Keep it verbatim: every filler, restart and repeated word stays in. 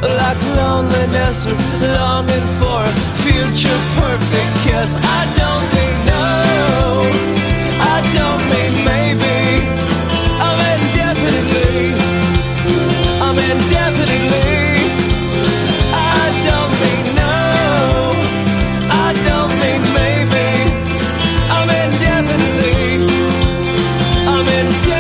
like loneliness or longing for a future perfect kiss. I don't mean no, I don't mean maybe. I mean definitely, I mean definitely. I don't mean no, I don't mean maybe. I mean definitely, I mean definitely.